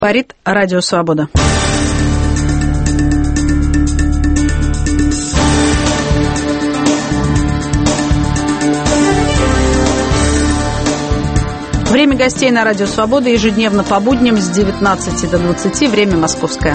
Говорит Радио Свобода. Время гостей на Радио Свобода ежедневно по будням с 19 до 20, время московское.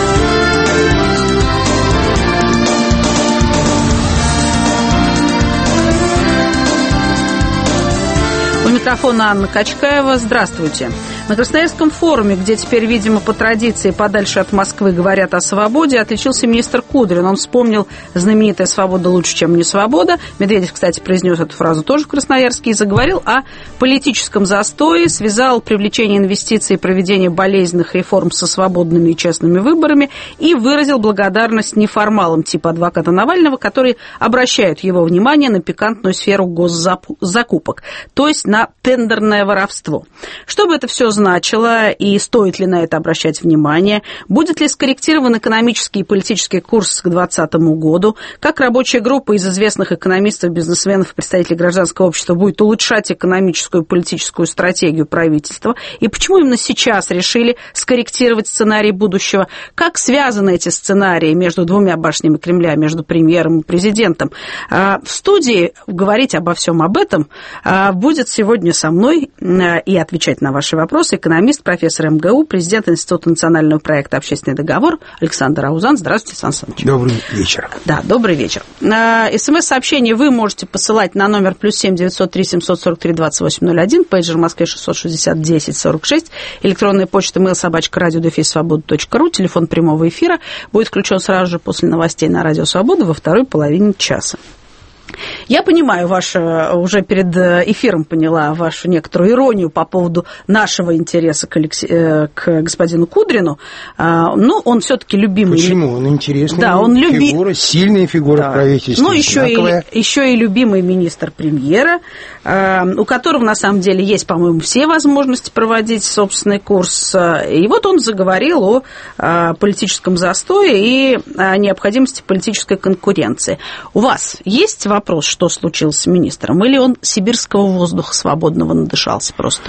У микрофона Анна Качкаева. Здравствуйте. На Красноярском форуме, где теперь, видимо, по традиции подальше от Москвы говорят о свободе, отличился министр Кудрин. Он вспомнил знаменитая «свобода лучше, чем не свобода». Медведев, кстати, произнес эту фразу тоже в Красноярске и заговорил о политическом застое, связал привлечение инвестиций и проведение болезненных реформ со свободными и честными выборами и выразил благодарность неформалам типа адвоката Навального, которые обращают его внимание на пикантную сферу госзакупок, то есть на тендерное воровство. Что бы это все значило и стоит ли на это обращать внимание? Будет ли скорректирован экономический и политический курс к 2020 году? Как рабочая группа из известных экономистов, бизнесменов и представителей гражданского общества будет улучшать экономическую и политическую стратегию правительства? И почему именно сейчас решили скорректировать сценарий будущего? Как связаны эти сценарии между двумя башнями Кремля, между премьером и президентом? В студии говорить обо всем об этом будет сегодня со мной и отвечать на ваши вопросы экономист, профессор МГУ, президент Института национального проекта «Общественный договор» Александр Аузан. Здравствуйте, Сан Саныч. Добрый вечер. Да, добрый вечер. СМС-сообщение вы можете посылать на номер +7 903 743 2801, пейджер в Москве 660 10 46, электронная почта mail@radio-свобода.ру, телефон прямого эфира будет включен сразу же после новостей на Радио Свобода во второй половине часа. Я понимаю уже перед эфиром поняла вашу некоторую иронию по поводу нашего интереса к господину Кудрину. Но он все-таки любимый. Почему? Он интересный, да, он фигура, сильная фигура, да, в правительстве. Ну, еще и любимый министр премьера, у которого, на самом деле, есть, по-моему, все возможности проводить собственный курс. И вот он заговорил о политическом застое и о необходимости политической конкуренции. У вас есть вопрос, что случилось с министром? Или он сибирского воздуха свободного надышался просто?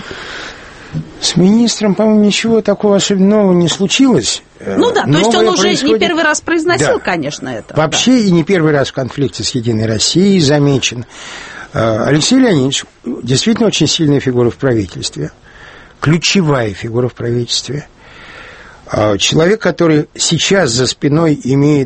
С министром, по-моему, ничего такого особенного не случилось. Ну да, то есть он уже не первый раз произносил, да, конечно, это. Вообще, да, и не первый раз в конфликте с «Единой Россией» замечен. Алексей Леонидович действительно очень сильная фигура в правительстве, ключевая фигура в правительстве. Человек, который сейчас за спиной имеет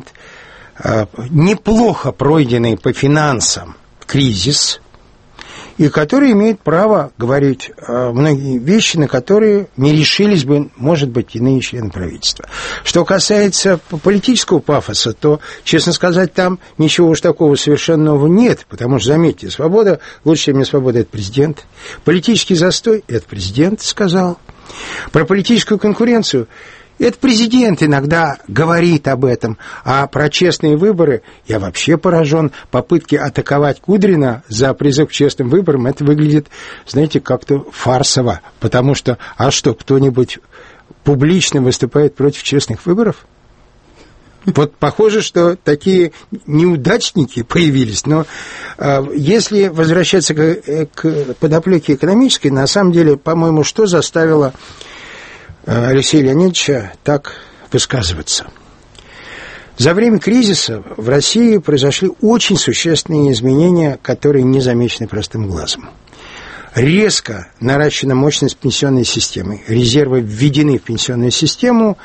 неплохо пройденный по финансам кризис, и который имеет право говорить многие вещи, на которые не решились бы, может быть, иные члены правительства. Что касается политического пафоса, то, честно сказать, там ничего уж такого совершенного нет, потому что, заметьте, свобода, лучше, чем не свобода, это президент. Политический застой, это президент сказал. Про политическую конкуренцию это президент иногда говорит об этом, а про честные выборы я вообще поражен. Попытки атаковать Кудрина за призыв к честным выборам, это выглядит, знаете, как-то фарсово, потому что, а что, кто-нибудь публично выступает против честных выборов? Вот похоже, что такие неудачники появились, но если возвращаться к подоплеке экономической, на самом деле, по-моему, что заставило Алексея Леонидовича так высказываться? За время кризиса в России произошли очень существенные изменения, которые не замечены простым глазом. Резко наращена мощность пенсионной системы. Резервы введены в пенсионную систему.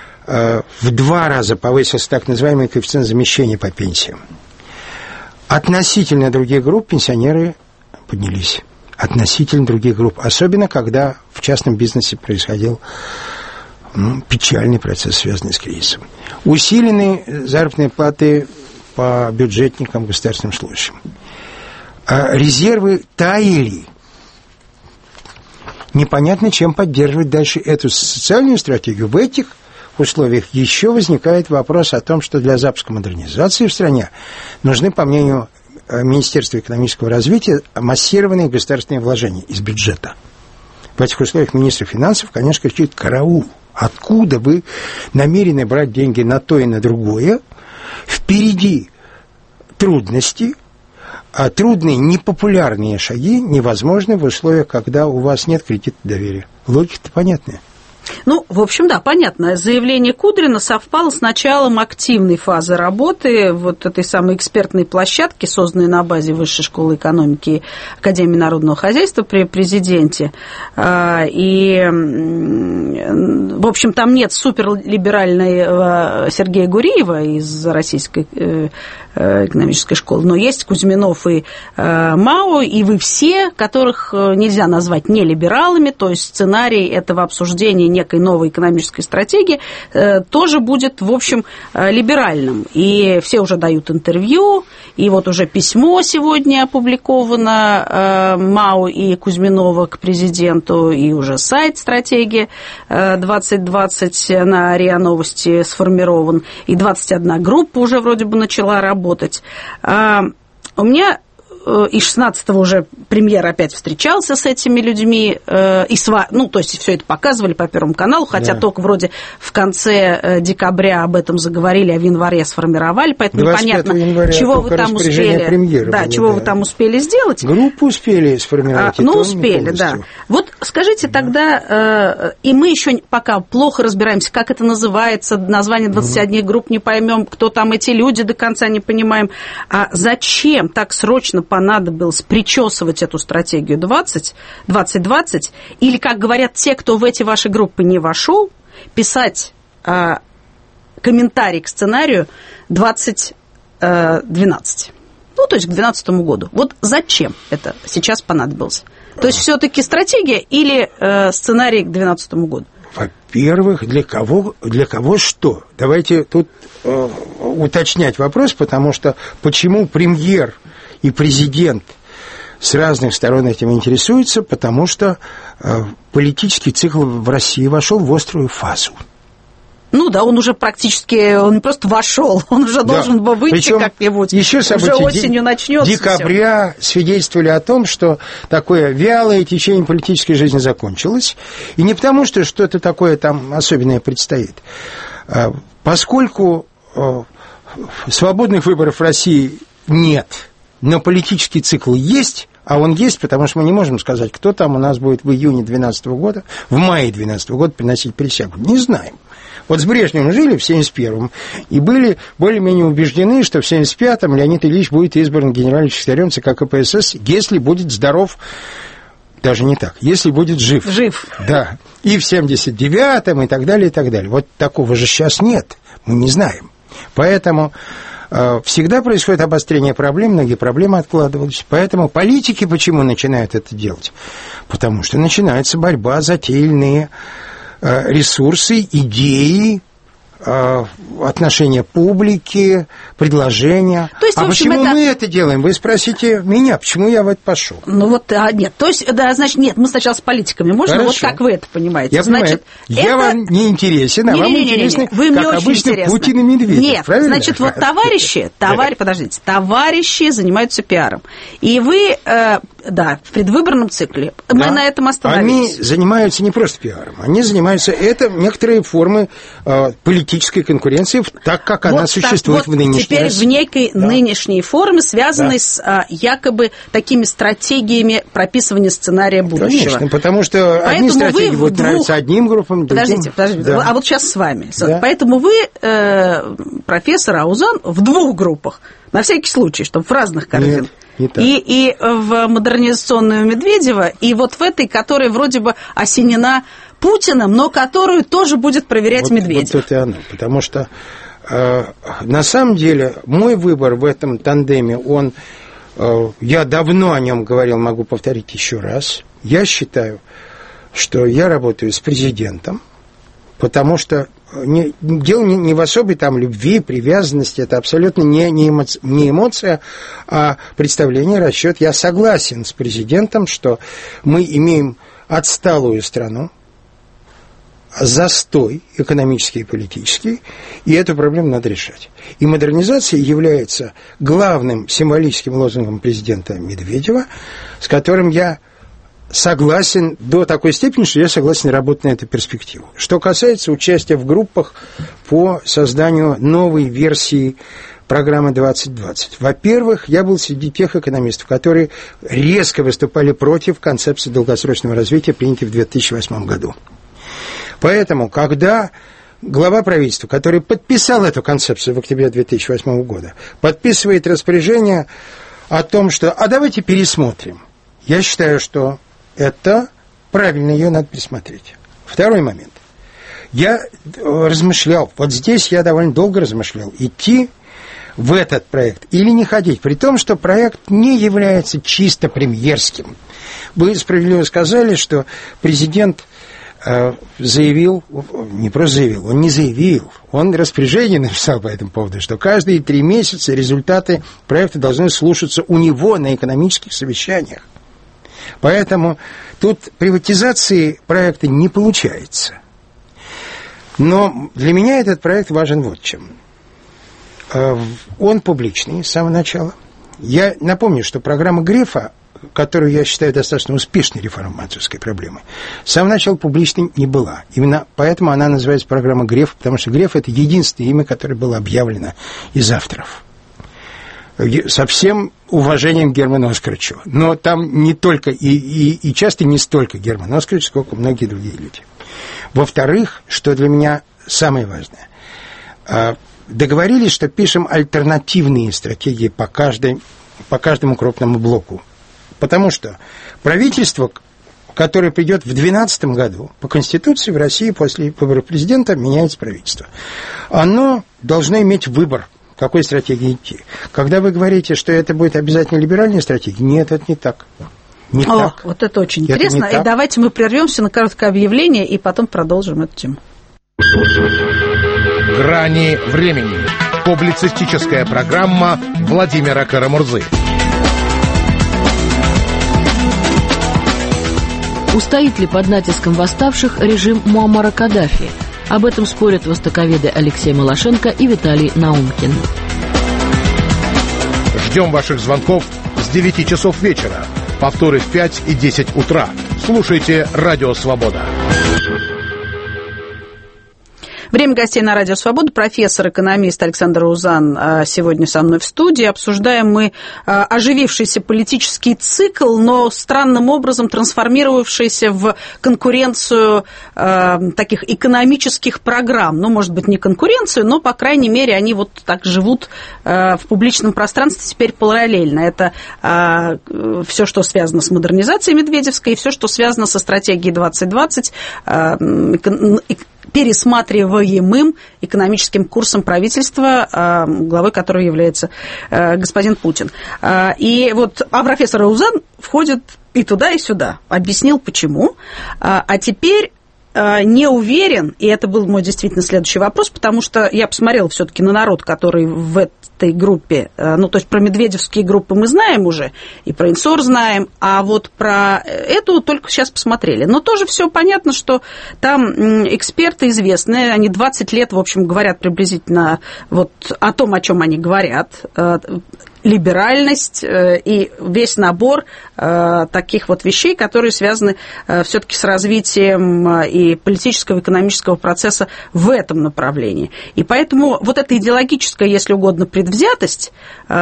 В 2 раза повысился так называемый коэффициент замещения по пенсиям. Относительно других групп пенсионеры поднялись. Относительно других групп, особенно когда в частном бизнесе происходил печальный процесс, связанный с кризисом. Усилены заработные платы по бюджетникам, государственным служащим. Резервы таяли. Непонятно, чем поддерживать дальше эту социальную стратегию. В этих условиях еще возникает вопрос о том, что для запуска модернизации в стране нужны, по мнению Министерства экономического развития, массированные государственные вложения из бюджета. В этих условиях министр финансов, конечно, кричит: караул, откуда вы намерены брать деньги на то и на другое? Впереди трудности, а трудные, непопулярные шаги невозможны в условиях, когда у вас нет кредита доверия. Логика-то понятная. Ну, в общем, да, понятно. Заявление Кудрина совпало с началом активной фазы работы вот этой самой экспертной площадки, созданной на базе Высшей школы экономики и Академии народного хозяйства при президенте. И, в общем, там нет суперлиберального Сергея Гуриева из Российской экономической школы, но есть Кузьминов и Мао, и вы все, которых нельзя назвать нелибералами, то есть сценарий этого обсуждения некой новой экономической стратегии тоже будет, в общем, либеральным. И все уже дают интервью, и вот уже письмо сегодня опубликовано Мао и Кузьминова к президенту, и уже сайт «Стратегия 2020» на РИА Новости сформирован, и 21 группа уже вроде бы начала работать. У меня и 16-го уже премьер опять встречался с этими людьми, то есть все это показывали по Первому каналу, хотя только вроде в конце декабря об этом заговорили, а в январе сформировали, поэтому непонятно, чего вы там успели, вы там успели сделать. Группу успели сформировать. Успели, да. Вот скажите тогда, и мы еще пока плохо разбираемся, как это называется, название 21 групп не поймем, кто там эти люди, до конца не понимаем, а зачем так срочно понадобилось причесывать эту стратегию 2020, или, как говорят те, кто в эти ваши группы не вошел, писать комментарий к сценарию 2012. Ну, то есть к 2012 году. Вот зачем это сейчас понадобилось? То есть все-таки стратегия или сценарий к 2012 году? Во-первых, для кого что? Давайте тут уточнять вопрос, потому что почему премьер и президент с разных сторон этим интересуются, потому что политический цикл в России вошел в острую фазу. Ну да, он уже практически, он не просто вошел, он уже должен был выйти. Причем как-нибудь. Еще события уже осенью начнется. Декабря свидетельствовали о том, что такое вялое течение политической жизни закончилось. И не потому, что что-то такое там особенное предстоит. Поскольку свободных выборов в России нет, но политический цикл есть, а он есть, потому что мы не можем сказать, кто там у нас будет в июне 2012 года, в мае 2012 года приносить присягу. Не знаем. Вот с Брежневым жили в 1971-м и были более-менее убеждены, что в 1975-м Леонид Ильич будет избран генеральным секретарем ЦК КПСС, если будет здоров, даже не так, если будет жив. Жив. Да. И в 1979-м и так далее, и так далее. Вот такого же сейчас нет, мы не знаем. Поэтому всегда происходит обострение проблем, многие проблемы откладывались. Поэтому политики почему начинают это делать? Потому что начинается борьба за те или иные ресурсы, идеи, отношения публики, предложения. То есть, почему мы это делаем? Вы спросите меня, почему я в это пошел? Ну вот, нет, то есть, да, значит, нет, мы сначала с политиками, можно? Хорошо. Вот как вы это понимаете? Я значит, понимаю, я вам не интересен, а вам интересны, как обычно, Путин и Медведев. Нет, правильно? Значит, вот товарищи занимаются пиаром. И вы, в предвыборном цикле, мы на этом остановились. Они занимаются не просто пиаром, они занимаются, это некоторые формы политической конкуренции, так как она существует в нынешней теперь России. В некой нынешней форме, связанной с якобы такими стратегиями прописывания сценария будущего. Конечно, потому что одни стратегии будут нравиться одним группам, другим. Подождите. Да. А вот сейчас с вами. Да. Поэтому вы, профессор Аузан, в двух группах, на всякий случай, чтобы в разных корзинах. И в модернизационную Медведева, и вот в этой, которая вроде бы осенена Путиным, но которую тоже будет проверять Медведев. Вот это и оно, потому что на самом деле мой выбор в этом тандеме, я давно о нем говорил, могу повторить еще раз. Я считаю, что я работаю с президентом, потому что дело не в особой там любви, привязанности, это абсолютно не эмоция, а представление, расчет. Я согласен с президентом, что мы имеем отсталую страну, застой экономический и политический, и эту проблему надо решать. И модернизация является главным символическим лозунгом президента Медведева, с которым я согласен до такой степени, что я согласен работать на эту перспективу. Что касается участия в группах по созданию новой версии программы 2020. Во-первых, я был среди тех экономистов, которые резко выступали против концепции долгосрочного развития, принятой в 2008 году. Поэтому, когда глава правительства, который подписал эту концепцию в октябре 2008 года, подписывает распоряжение о том, что «а давайте пересмотрим», я считаю, что это правильно, ее надо пересмотреть. Второй момент. Я размышлял, вот здесь я довольно долго размышлял, идти в этот проект или не ходить, при том, что проект не является чисто премьерским. Вы справедливо сказали, что президент заявил, не просто заявил, он не заявил, он распоряжение написал по этому поводу, что каждые 3 месяца результаты проекта должны слушаться у него на экономических совещаниях. Поэтому тут приватизации проекта не получается. Но для меня этот проект важен вот чем. Он публичный с самого начала. Я напомню, что программа Грефа, которую я считаю достаточно успешной реформаторской проблемой, с самого начала публичной не была. Именно поэтому она называется программа Греф, потому что Греф – это единственное имя, которое было объявлено из авторов. Со всем уважением к Герману Оскаровичу. Но там не только, и часто не столько Герман Оскарович, сколько многие другие люди. Во-вторых, что для меня самое важное, договорились, что пишем альтернативные стратегии по каждому крупному блоку. Потому что правительство, которое придет в 2012 году, по Конституции в России после выборов президента меняется правительство, оно должно иметь выбор, какой стратегии идти. Когда вы говорите, что это будет обязательно либеральная стратегия, нет, это не так. Не так. Вот это очень интересно. И давайте мы прервемся на короткое объявление и потом продолжим эту тему. «Грани времени». Публицистическая программа Владимира Карамурзы. Устоит ли под натиском восставших режим Муаммара Каддафи? Об этом спорят востоковеды Алексей Малашенко и Виталий Наумкин. Ждем ваших звонков с 9 часов вечера. Повторы в 5 и 10 утра. Слушайте «Радио Свобода». Время гостей на Радио Свобода. Профессор-экономист Александр Розан сегодня со мной в студии. Обсуждаем мы оживившийся политический цикл, но странным образом трансформировавшийся в конкуренцию таких экономических программ. Ну, может быть, не конкуренцию, но, по крайней мере, они вот так живут в публичном пространстве теперь параллельно. Это все, что связано с модернизацией Медведевской, и все, что связано со стратегией 2020, пересматриваемым экономическим курсом правительства, главой которого является господин Путин. И вот профессор Розан входит и туда, и сюда. Объяснил, почему. А теперь не уверен, и это был мой действительно следующий вопрос, потому что я посмотрела все-таки на народ, который в этой группе, ну, то есть про медведевские группы мы знаем уже, и про Инсор знаем, а вот про эту только сейчас посмотрели. Но тоже все понятно, что там эксперты известные, они 20 лет, в общем, говорят приблизительно вот о том, о чем они говорят, либеральность и весь набор таких вот вещей, которые связаны все-таки с развитием и политического, и экономического процесса в этом направлении. И поэтому вот эта идеологическая, если угодно, предвзятость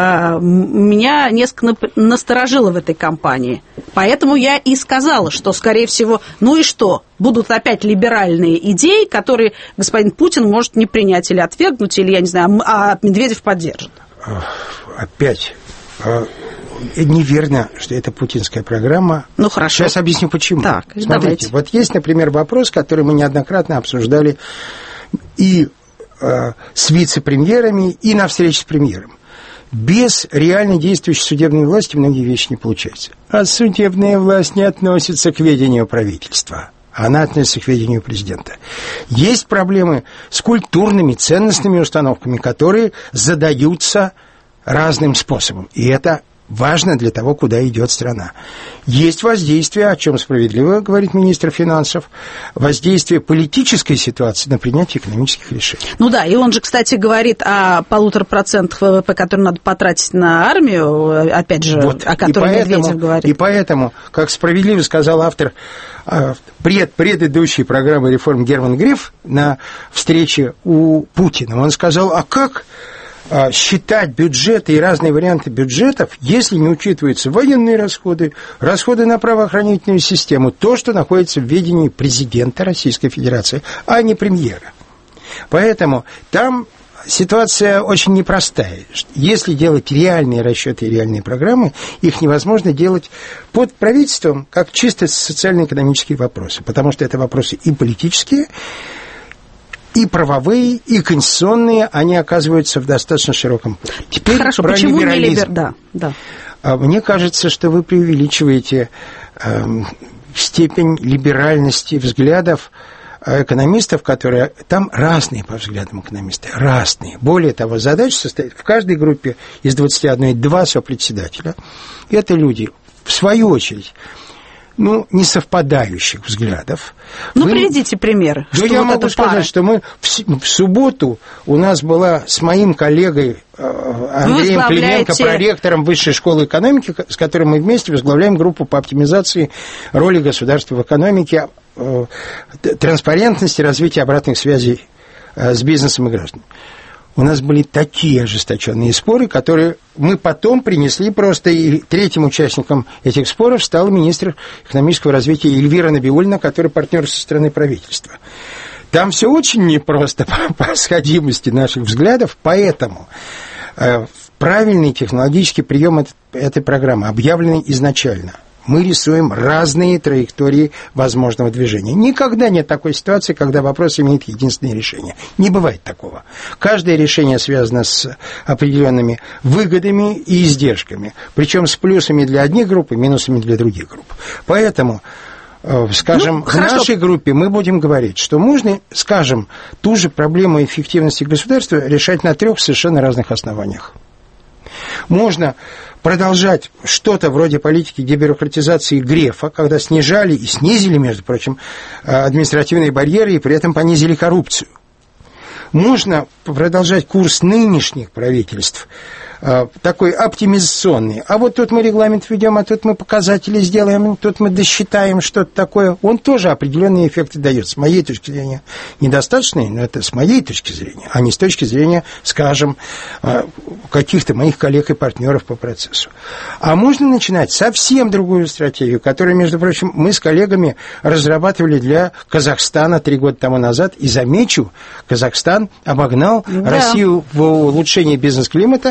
меня несколько насторожила в этой кампании. Поэтому я и сказала, что, скорее всего, ну и что, будут опять либеральные идеи, которые господин Путин может не принять или отвергнуть, или, я не знаю, а Медведев поддержит. Опять неверно, что это путинская программа. Ну, хорошо. Сейчас объясню, почему. Так, смотрите, давайте. Вот есть, например, вопрос, который мы неоднократно обсуждали и с вице-премьерами, и на встрече с премьером. Без реально действующей судебной власти многие вещи не получаются. А судебная власть не относится к ведению правительства. Она относится к ведению президента. Есть проблемы с культурными, ценностными установками, которые задаются разным способом. И это важно для того, куда идет страна. Есть воздействие, о чем справедливо говорит министр финансов, воздействие политической ситуации на принятие экономических решений. Ну да, и он же, кстати, говорит о 1,5% ВВП, который надо потратить на армию, опять же, вот, о котором Медведев говорит. И поэтому, как справедливо сказал автор предыдущей программы реформ Герман Греф на встрече у Путина, он сказал, а как считать бюджеты и разные варианты бюджетов, если не учитываются военные расходы, расходы на правоохранительную систему, то, что находится в ведении президента Российской Федерации, а не премьера. Поэтому там ситуация очень непростая. Если делать реальные расчеты и реальные программы, их невозможно делать под правительством, как чисто социально-экономические вопросы, потому что это вопросы и политические, и правовые, и конституционные, они оказываются в достаточно широком поле. Теперь хорошо, про почему либерализм. Да. Мне кажется, что вы преувеличиваете степень либеральности взглядов экономистов, которые... Там разные по взглядам экономисты, разные. Более того, задача состоит... В каждой группе из 21 2 сопредседателя. Это люди, в свою очередь, не совпадающих взглядов. Приведите примеры. Я могу сказать, что мы в субботу у нас была с моим коллегой Андреем Клименко, проректором Высшей школы экономики, с которым мы вместе возглавляем группу по оптимизации роли государства в экономике, транспарентности, развития обратных связей с бизнесом и гражданами. У нас были такие ожесточенные споры, которые мы потом принесли просто, и третьим участником этих споров стал министр экономического развития Эльвира Набиуллина, который партнер со стороны правительства. Там все очень непросто по сходимости наших взглядов, поэтому правильный технологический прием этой программы объявленный изначально. Мы рисуем разные траектории возможного движения. Никогда нет такой ситуации, когда вопрос имеет единственное решение. Не бывает такого. Каждое решение связано с определенными выгодами и издержками. Причем с плюсами для одних групп и минусами для других групп. Поэтому, скажем, в нашей группе мы будем говорить, что можно, скажем, ту же проблему эффективности государства решать на 3 совершенно разных основаниях. Можно продолжать что-то вроде политики дебюрократизации Грефа, когда снижали и снизили, между прочим, административные барьеры и при этом понизили коррупцию. Можно продолжать курс нынешних правительств, такой оптимизационный. А вот тут мы регламент введем, а тут мы показатели сделаем, тут мы досчитаем что-то такое. Он тоже определенные эффекты дает. С моей точки зрения недостаточные, но это с моей точки зрения, а не с точки зрения, скажем, каких-то моих коллег и партнеров по процессу. А можно начинать совсем другую стратегию, которую, между прочим, мы с коллегами разрабатывали для Казахстана 3 года тому назад. И замечу, Казахстан обогнал Россию в улучшении бизнес-климата.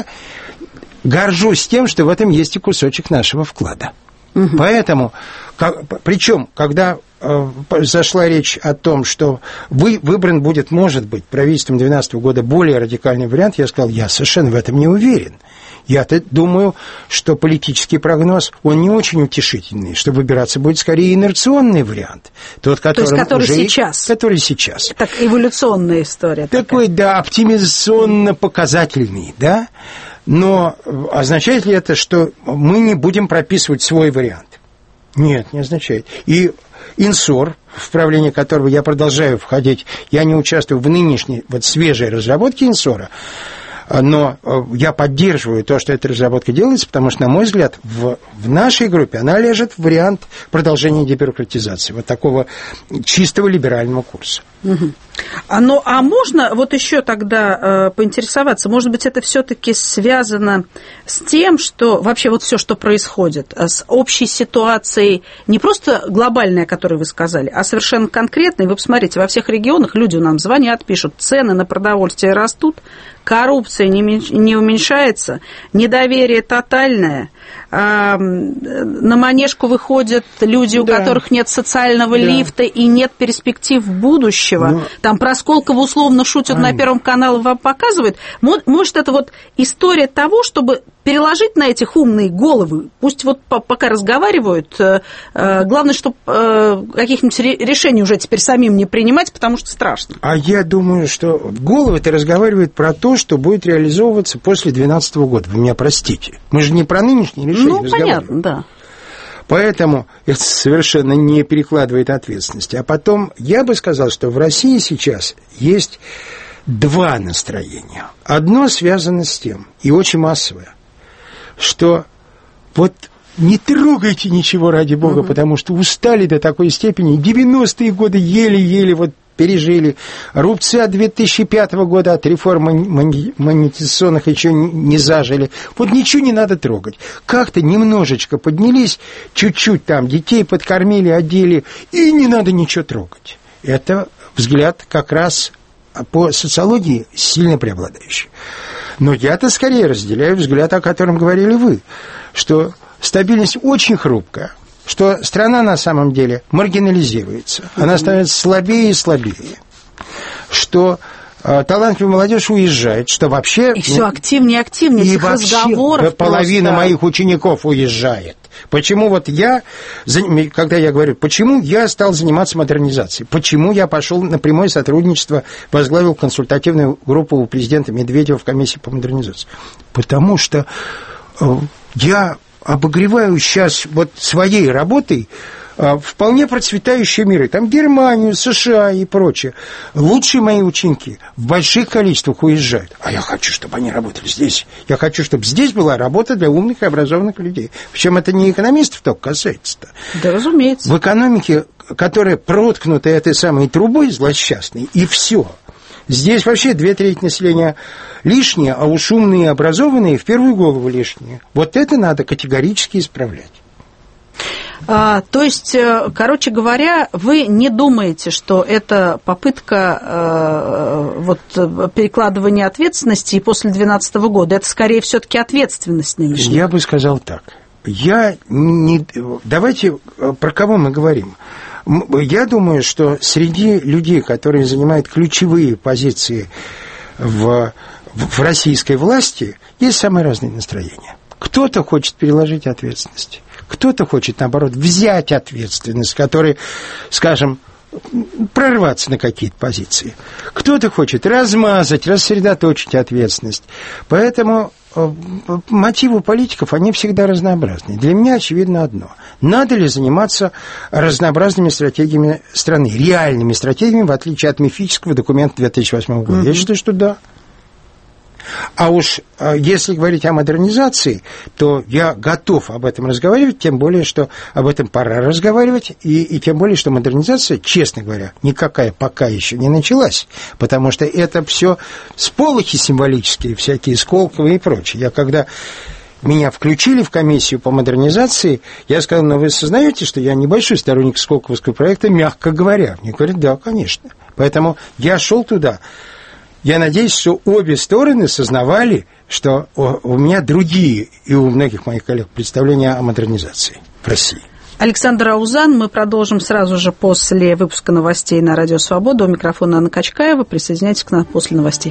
Горжусь тем, что в этом есть и кусочек нашего вклада. Поэтому, причем, когда зашла речь о том, что выбран будет, может быть, правительством 2012 года более радикальный вариант, я сказал, я совершенно в этом не уверен. Я-то думаю, что политический прогноз, он не очень утешительный, что выбираться будет скорее инерционный вариант. Тот, который сейчас. Который сейчас. Так, эволюционная история. Такой, да, оптимизационно-показательный, да. Но означает ли это, что мы не будем прописывать свой вариант? Нет, не означает. И Инсор, в правление которого я продолжаю входить, я не участвую в нынешней свежей разработке Инсора, но я поддерживаю то, что эта разработка делается, потому что, на мой взгляд, в нашей группе она лежит в вариант продолжения дебюрократизации, вот такого чистого либерального курса. А можно вот еще тогда поинтересоваться, может быть, это все-таки связано с тем, что вообще вот все, что происходит, с общей ситуацией, не просто глобальной, о которой вы сказали, а совершенно конкретной. Вы посмотрите, во всех регионах люди нам звонят, пишут, цены на продовольствие растут, коррупция не уменьшается, недоверие тотальное, на манежку выходят люди, у которых нет социального лифта и нет перспектив будущего. Там про Сколково условно шутят, на Первом канале вам показывают. Может, это вот история того, чтобы переложить на этих умные головы, пусть вот пока разговаривают, главное, чтобы каких-нибудь решений уже теперь самим не принимать, потому что страшно. А я думаю, что головы-то разговаривают про то, что будет реализовываться после 2012 года. Вы меня простите. Мы же не про нынешние решения разговариваем. Понятно, да. Поэтому это совершенно не перекладывает ответственности. А потом, я бы сказал, что в России сейчас есть 2 настроения. Одно связано с тем, и очень массовое, что вот не трогайте ничего ради Бога, потому что устали до такой степени. 90-е годы еле-еле вот пережили. Рубцы от 2005 года, от реформ монетизационных еще не зажили. Вот ничего не надо трогать. Как-то немножечко поднялись, чуть-чуть там детей подкормили, одели, и не надо ничего трогать. Это взгляд как раз по социологии сильно преобладающий. Но я-то скорее разделяю взгляд, о котором говорили вы, что стабильность очень хрупкая, что страна на самом деле маргинализируется, она становится слабее и слабее, что талантливая молодежь уезжает, что вообще... И все активнее и активнее этих разговоров. Половина моих учеников уезжает. Почему вот я, когда я говорю, почему я стал заниматься модернизацией, почему я пошел на прямое сотрудничество, возглавил консультативную группу у президента Медведева в комиссии по модернизации? Потому что я обогреваю сейчас вот своей работой вполне процветающие миры, там Германию, США и прочее. Лучшие мои ученики в больших количествах уезжают, а я хочу, чтобы они работали здесь. Я хочу, чтобы здесь была работа для умных и образованных людей. Причем это не экономистов только касается-то. Да, разумеется. В экономике, которая проткнута этой самой трубой злосчастной, и все. Здесь вообще 2/3 населения лишнее, а уж умные и образованные в первую голову лишние. Вот это надо категорически исправлять. То есть, короче говоря, вы не думаете, что это попытка перекладывания ответственности и после 2012 года? Это скорее все-таки ответственность нынешняя? Я бы сказал так. Давайте, про кого мы говорим? Я думаю, что среди людей, которые занимают ключевые позиции в российской власти, есть самые разные настроения. Кто-то хочет переложить ответственность. Кто-то хочет, наоборот, взять ответственность, которая, скажем, прорваться на какие-то позиции. Кто-то хочет размазать, рассредоточить ответственность. Поэтому мотивы политиков, они всегда разнообразны. Для меня очевидно одно. Надо ли заниматься разнообразными стратегиями страны, реальными стратегиями, в отличие от мифического документа 2008 года? Я считаю, что да. А уж если говорить о модернизации, то я готов об этом разговаривать, тем более, что об этом пора разговаривать, и тем более, что модернизация, честно говоря, никакая пока еще не началась, потому что это все сполохи символические, всякие Сколково и прочее. Я когда меня включили в комиссию по модернизации, я сказал, но вы сознаете, что я небольшой сторонник Сколковского проекта, мягко говоря. Мне говорят, да, конечно. Поэтому я шел туда. Я надеюсь, что обе стороны сознавали, что у меня другие и у многих моих коллег представления о модернизации в России. Александр Аузан. Мы продолжим сразу же после выпуска новостей на Радио Свобода. У микрофона Анна Качкаева. Присоединяйтесь к нам после новостей.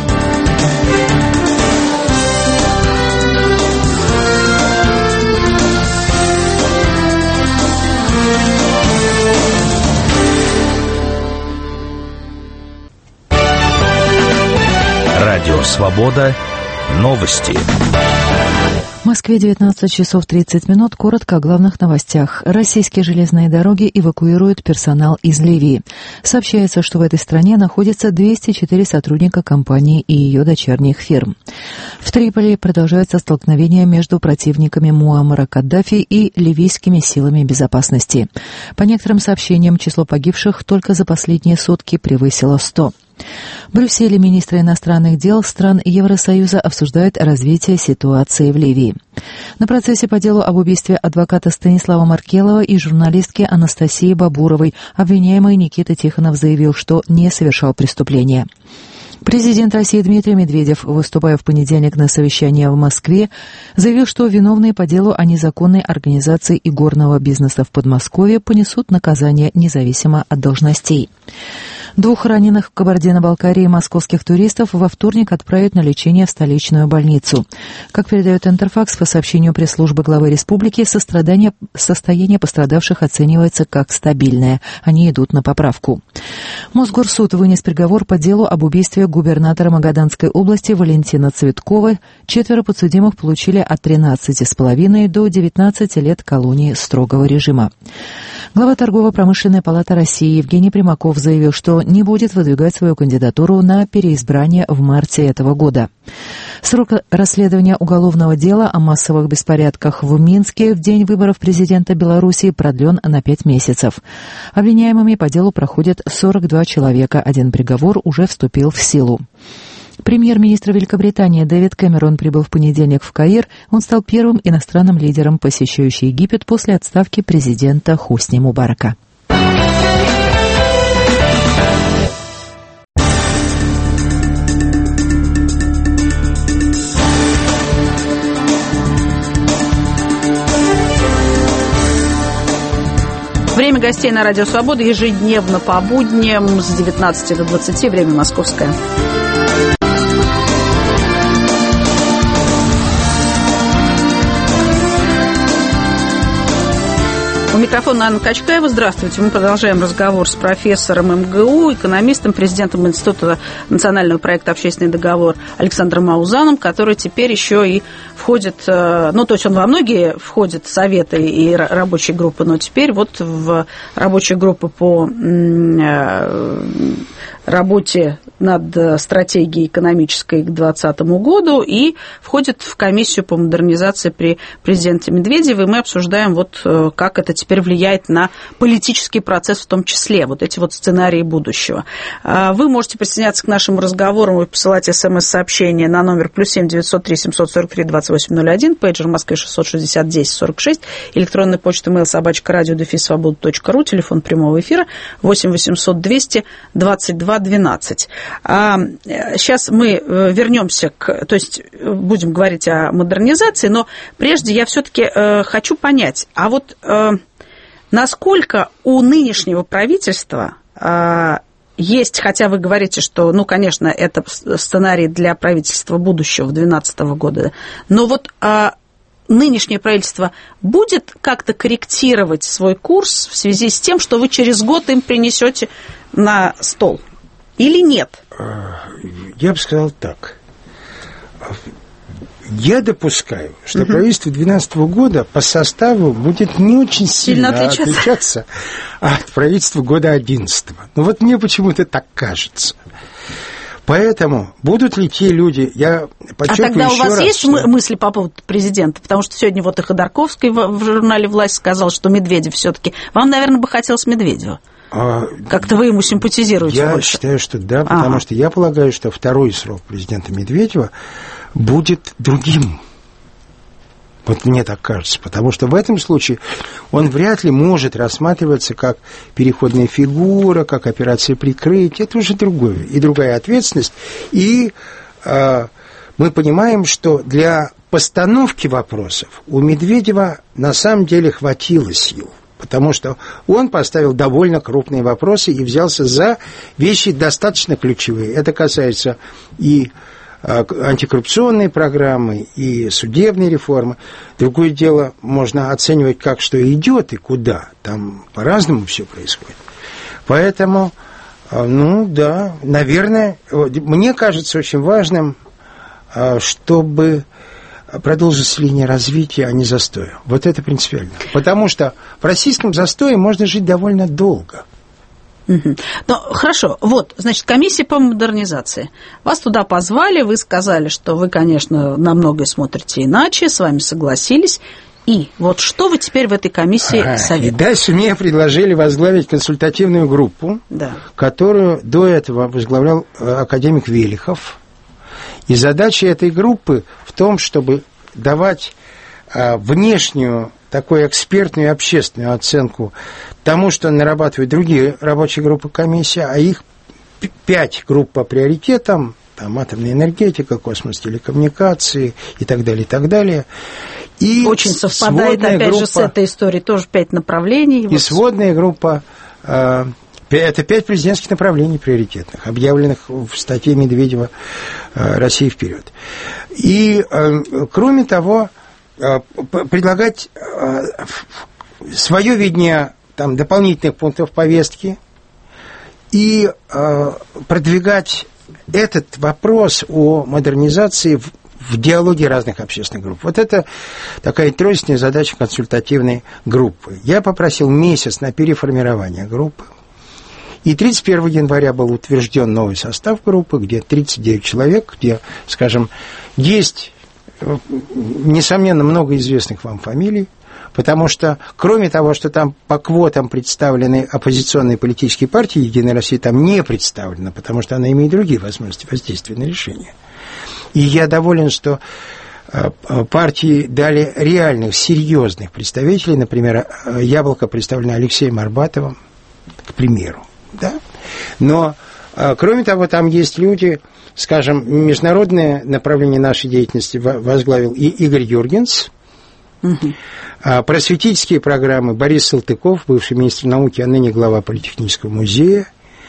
Радио «Свобода». Новости. В Москве 19 часов 30 минут. Коротко о главных новостях. Российские железные дороги эвакуируют персонал из Ливии. Сообщается, что в этой стране находится 204 сотрудника компании и ее дочерних фирм. В Триполи продолжаются столкновения между противниками Муаммара Каддафи и ливийскими силами безопасности. По некоторым сообщениям, число погибших только за последние сутки превысило 100. В Брюсселе министры иностранных дел стран Евросоюза обсуждают развитие ситуации в Ливии. На процессе по делу об убийстве адвоката Станислава Маркелова и журналистки Анастасии Бабуровой обвиняемый Никита Тихонов заявил, что не совершал преступления. Президент России Дмитрий Медведев, выступая в понедельник на совещании в Москве, заявил, что виновные по делу о незаконной организации игорного бизнеса в Подмосковье понесут наказание независимо от должностей. 2 раненых в Кабардино-Балкарии московских туристов во вторник отправят на лечение в столичную больницу. Как передает Интерфакс, по сообщению пресс-службы главы республики, состояние пострадавших оценивается как стабильное. Они идут на поправку. Мосгорсуд вынес приговор по делу об убийстве губернатора Магаданской области Валентина Цветкова. 4 подсудимых получили от 13,5 до 19 лет колонии строгого режима. Глава Торгово-промышленной палаты России Евгений Примаков заявил, что не будет выдвигать свою кандидатуру на переизбрание в марте этого года. Срок расследования уголовного дела о массовых беспорядках в Минске в день выборов президента Беларуси продлен на 5 месяцев. Обвиняемыми по делу проходят 42 человека. Один приговор уже вступил в силу. Премьер-министр Великобритании Дэвид Кэмерон прибыл в понедельник в Каир. Он стал первым иностранным лидером, посещающим Египет после отставки президента Хосни Мубарака. Время гостей на Радио Свобода ежедневно по будням с 19 до 20, время московское. У микрофона Анна Качкаева. Здравствуйте. Мы продолжаем разговор с профессором МГУ, экономистом, президентом Института национального проекта «Общественный договор» Александром Маузаном, который теперь еще и входит, ну, то есть он во многие входит советы и рабочие группы, но теперь вот в рабочую группу по работе над стратегией экономической к 2020 году и входит в комиссию по модернизации при президенте Медведеве. И мы обсуждаем, вот как это теперь влияет на политический процесс в том числе, вот эти вот сценарии будущего. Вы можете присоединяться к нашему разговору и посылать СМС-сообщения на номер +7 903 743 2801, пейджер в Москве 660 10 46, электронная почта mail@radio-свобода.ру, телефон прямого эфира 8 800 200 22 12. Сейчас мы вернемся то есть будем говорить о модернизации, но прежде я все-таки хочу понять, а вот насколько у нынешнего правительства есть, хотя вы говорите, что, ну, конечно, это сценарий для правительства будущего 2012 года, но вот нынешнее правительство будет как-то корректировать свой курс в связи с тем, что вы через год им принесете на стол? Или нет? Я бы сказал так. Я допускаю, что правительство 2012 года по составу будет не очень сильно отличаться от правительства года 2011. Но вот мне почему-то так кажется. Поэтому будут ли те люди, я подчеркиваю тогда у вас есть что... мысли по поводу президента? Потому что сегодня вот и Ходорковский в журнале «Власть» сказал, что Медведев все-таки... Вам, наверное, бы хотелось Медведева. Как-то вы ему симпатизируете я больше? Я считаю, что да, потому что я полагаю, что второй срок президента Медведева будет другим. Вот мне так кажется. Потому что в этом случае он вряд ли может рассматриваться как переходная фигура, как операция прикрытия. Это уже другое. И другая ответственность. И мы понимаем, что для постановки вопросов у Медведева на самом деле хватило сил. Потому что он поставил довольно крупные вопросы и взялся за вещи достаточно ключевые. Это касается и антикоррупционной программы, и судебной реформы. Другое дело, можно оценивать, как что идет и куда. Там по-разному все происходит. Поэтому, ну да, наверное, мне кажется очень важным, чтобы продолжится линия развития, а не застоя. Вот это принципиально. Потому что в российском застое можно жить довольно долго. Ну, хорошо. Вот, значит, комиссия по модернизации. Вас туда позвали, вы сказали, что вы, конечно, на многое смотрите иначе, с вами согласились. И вот что вы теперь в этой комиссии советуете? И дальше мне предложили возглавить консультативную группу, которую до этого возглавлял академик Велихов. И задача этой группы в том, чтобы давать внешнюю, такую экспертную и общественную оценку тому, что нарабатывают другие рабочие группы комиссии, а их 5 групп по приоритетам, там атомная энергетика, космос, телекоммуникации и так далее, и так далее. И очень совпадает, опять группа, же, с этой историей, тоже 5 направлений. И сводная группа... Это 5 президентских направлений приоритетных, объявленных в статье Медведева «Россия вперед». И, кроме того, предлагать свое видение там, дополнительных пунктов повестки и продвигать этот вопрос о модернизации в диалоге разных общественных групп. Вот это такая тройственная задача консультативной группы. Я попросил месяц на переформирование группы. И 31 января был утвержден новый состав группы, где 39 человек, где, скажем, есть, несомненно, много известных вам фамилий, потому что, кроме того, что там по квотам представлены оппозиционные политические партии, «Единая Россия» там не представлена, потому что она имеет другие возможности воздействия на решение. И я доволен, что партии дали реальных, серьезных представителей. Например, «Яблоко» представлено Алексеем Арбатовым, к примеру. Да? Но, кроме того, там есть люди, скажем, международное направление нашей деятельности возглавил и Игорь Юргенс, просветительские программы Борис Салтыков, бывший министр науки, а ныне глава Политехнического музея,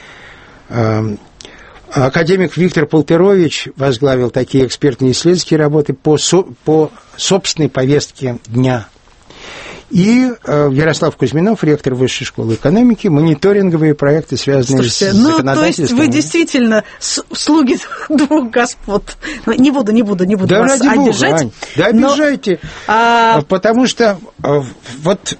академик Виктор Полтерович возглавил такие экспертные исследовательские работы по собственной повестке дня. И Ярослав Кузьминов, ректор Высшей школы экономики, мониторинговые проекты, связанные с законодательством. То есть вы действительно слуги двух господ. Не буду да вас обижать. Ань, да обижайте. Потому что вот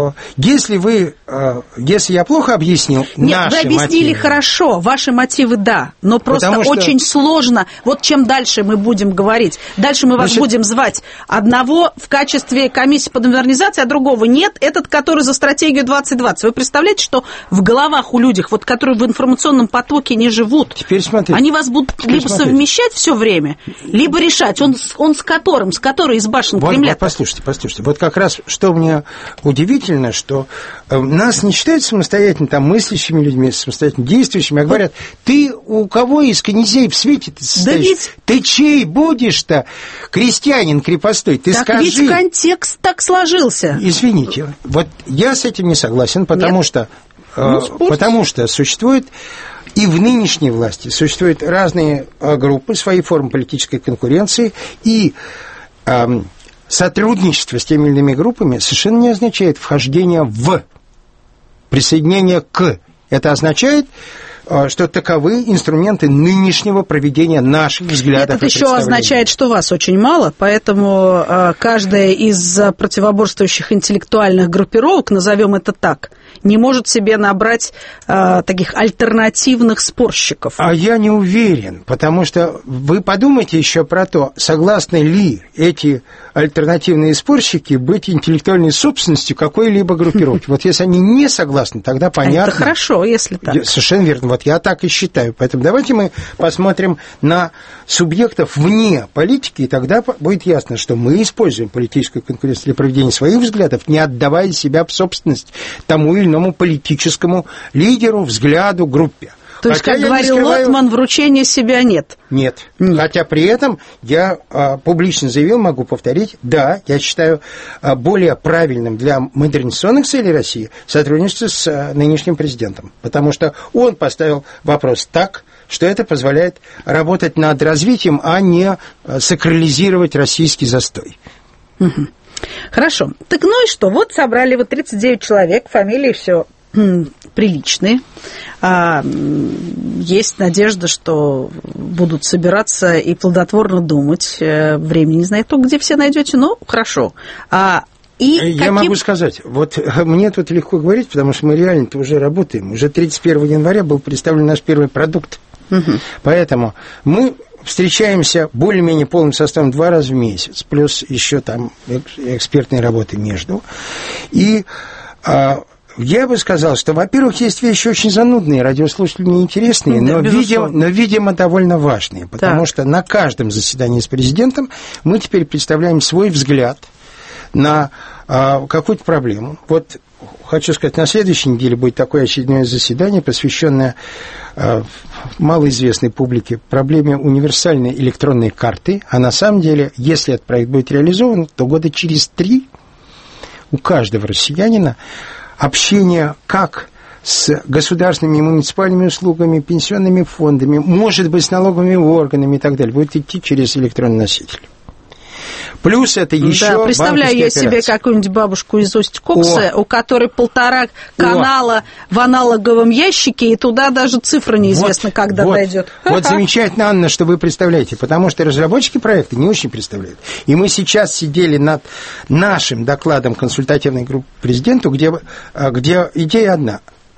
если я плохо объяснил наши мотивы... Нет, вы объяснили хорошо, ваши мотивы, да, но просто очень сложно. Вот чем дальше мы будем говорить. Дальше мы вас будем звать одного в качестве комиссии по модернизации, а другого нет, этот, который за стратегию 2020. Вы представляете, что в головах у людей, вот, которые в информационном потоке не живут, теперь смотрите, они вас будут либо совмещать все время, либо решать, он с которой из башен Кремля. Вот, послушайте. Вот как раз, что мне удивительно, что нас не считают самостоятельно там мыслящими людьми, самостоятельно действующими, а говорят, ты у кого из князей в свете ты состоишь? Ты чей будешь-то, крестьянин крепостой? Ты так скажи. Ведь контекст так сложился. Извините, вот я с этим не согласен, потому что существует и в нынешней власти существуют разные группы, свои формы политической конкуренции, и сотрудничество с теми или иными группами совершенно не означает вхождение в, присоединение к. Это означает, что таковы инструменты нынешнего проведения наших взглядов. Это еще означает, что вас очень мало, поэтому каждая из противоборствующих интеллектуальных группировок, назовем это так, не может себе набрать таких альтернативных спорщиков. А я не уверен, потому что вы подумайте еще про то, согласны ли эти альтернативные спорщики быть интеллектуальной собственностью какой-либо группировки. Вот если они не согласны, тогда понятно. Это хорошо, если так. Совершенно верно. Вот я так и считаю. Поэтому давайте мы посмотрим на субъектов вне политики, и тогда будет ясно, что мы используем политическую конкуренцию для проведения своих взглядов, не отдавая себя в собственность тому или иному политическому лидеру, взгляду, группе. То есть, как говорил Лотман, вручения себя нет. Нет. Хотя при этом я публично заявил, могу повторить, да, я считаю более правильным для модернизационных целей России сотрудничество с нынешним президентом. Потому что он поставил вопрос так, что это позволяет работать над развитием, а не сакрализировать российский застой. Угу. Хорошо. Так ну и что? Вот собрали вы 39 человек, фамилии все приличные. Есть надежда, что будут собираться и плодотворно думать. Времени не знаю, то, где все найдете, но хорошо. Я могу сказать, вот мне тут легко говорить, потому что мы реально-то уже работаем. Уже 31 января был представлен наш первый продукт. Угу. Поэтому мы встречаемся более-менее полным составом 2 раза в месяц, плюс еще там экспертные работы между. И я бы сказал, что, во-первых, есть вещи очень занудные, радиослушателям неинтересные, но, видимо, довольно важные, потому что на каждом заседании с президентом мы теперь представляем свой взгляд на какую-то проблему. Вот хочу сказать, на следующей неделе будет такое очередное заседание, посвященное малоизвестной публике проблеме универсальной электронной карты, а на самом деле, если этот проект будет реализован, то года через 3 у каждого россиянина общение как с государственными и муниципальными услугами, пенсионными фондами, может быть, с налоговыми органами и так далее, будет идти через электронный носитель. Плюс это еще... Да, представляю я себе какую-нибудь бабушку из Усть-Кокса, у которой 1,5 канала в аналоговом ящике, и туда даже цифра неизвестна, когда дойдет. Вот замечательно, Анна, что вы представляете, потому что разработчики проекта не очень представляют. И мы сейчас сидели над нашим докладом консультативной группы президенту, где идея одна.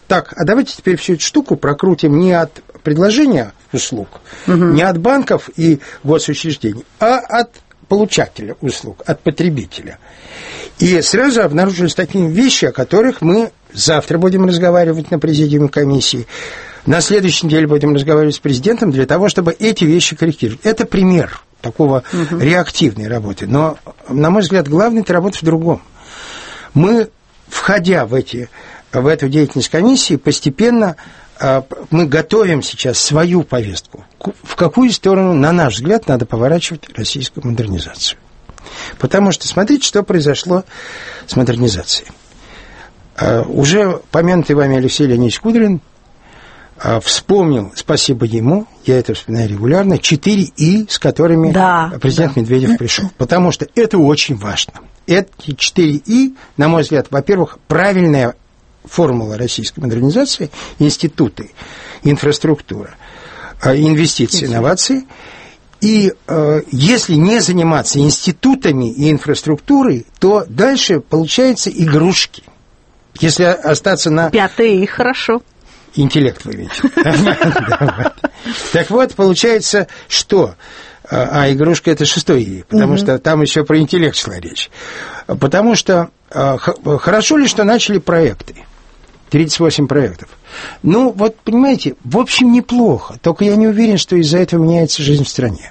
так, а давайте теперь всю эту штуку прокрутим не от предложения услуг, не от банков и госучреждений, а от получателя услуг, от потребителя. И сразу обнаружились такие вещи, о которых мы завтра будем разговаривать на президиуме комиссии, на следующей неделе будем разговаривать с президентом для того, чтобы эти вещи корректировать. Это пример такого реактивной работы. Но, на мой взгляд, главная работа в другом. Мы, входя в эту деятельность комиссии, постепенно мы готовим сейчас свою повестку. В какую сторону, на наш взгляд, надо поворачивать российскую модернизацию. Потому что смотрите, что произошло с модернизацией. Уже помянутый вами Алексей Леонидович Кудрин вспомнил, спасибо ему, я это вспоминаю регулярно, 4 «и», с которыми президент Медведев пришел. Потому что это очень важно. Эти 4 «и», на мой взгляд, во-первых, правильная формула российской модернизации, институты, инфраструктура, инвестиции, инновации. И если не заниматься институтами и инфраструктурой, то дальше получаются игрушки. Если остаться на... 5-е, хорошо. Интеллект вы имеете. Так вот, получается, что... А игрушка – это 6-й «и», потому что там еще про интеллект шла речь. Потому что хорошо ли, что начали проекты? 38 проектов. Ну, вот, понимаете, в общем, неплохо. Только я не уверен, что из-за этого меняется жизнь в стране.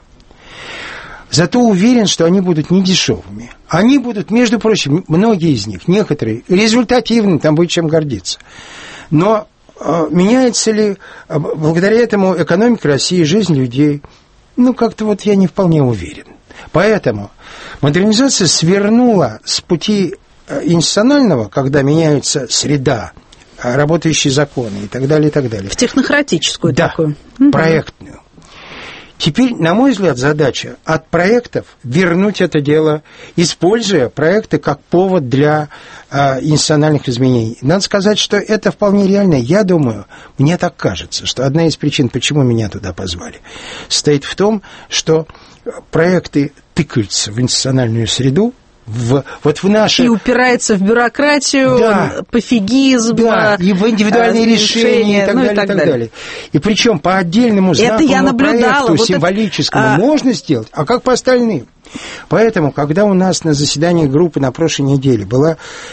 Зато уверен, что они будут не дешевыми. Они будут, между прочим, многие из них, некоторые, результативны, там будет чем гордиться. Но меняется ли благодаря этому экономика России, жизнь людей? Ну, как-то вот я не вполне уверен. Поэтому модернизация свернула с пути институционального, когда меняется среда, работающие законы и так далее, и так далее. В технократическую такую. Проектную. Теперь, на мой взгляд, задача от проектов вернуть это дело, используя проекты как повод для институциональных изменений. Надо сказать, что это вполне реально. Я думаю, мне так кажется, что одна из причин, почему меня туда позвали, состоит в том, что проекты тыкаются в институциональную среду, вот в наши... И упирается в бюрократию, пофигизм, и в индивидуальные решения, и так далее. И причем по отдельному знаковому проекту символическому можно сделать, а как по остальным? Поэтому, когда у нас на заседании группы на прошлой неделе была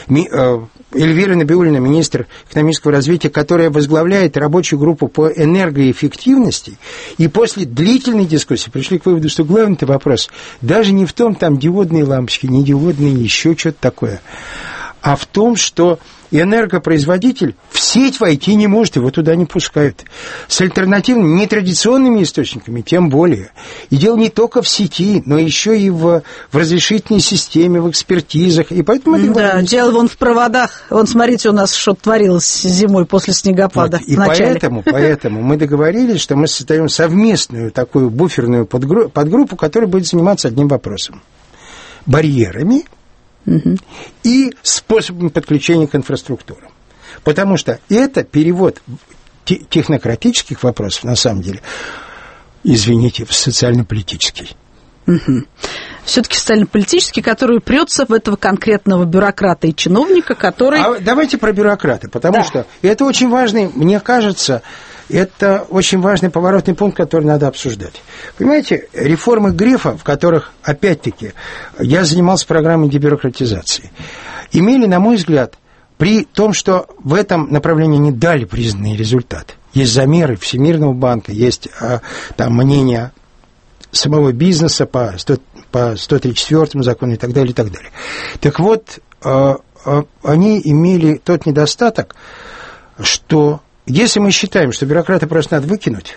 Эльвира Набиуллина, министр экономического развития, которая возглавляет рабочую группу по энергоэффективности, и после длительной дискуссии пришли к выводу, что главный-то вопрос даже не в том, там диодные лампочки, не диодные, еще что-то такое, а в том, что энергопроизводитель в сеть войти не может, его туда не пускают. С альтернативными, нетрадиционными источниками тем более. И дело не только в сети, но еще и в разрешительной системе, в экспертизах. И поэтому дело вон в проводах. Вон, смотрите, у нас что творилось зимой после снегопада. Вот. И поэтому мы договорились, что мы создаем совместную такую буферную подгруппу, которая будет заниматься одним вопросом. Барьерами и способами подключения к инфраструктурам. Потому что это перевод технократических вопросов, на самом деле, извините, в социально-политический. Все-таки социально-политический, который упрется в этого конкретного бюрократа и чиновника, который... Давайте про бюрократа, потому что это очень важный, мне кажется, это очень важный поворотный пункт, который надо обсуждать. Понимаете, реформы Грефа, в которых, опять-таки, я занимался программой дебюрократизации, имели, на мой взгляд, при том, что в этом направлении не дали признанный результат. Есть замеры Всемирного банка, есть там мнение самого бизнеса по 134 закону и так далее, и так далее. Так вот, они имели тот недостаток, что если мы считаем, что бюрократа просто надо выкинуть,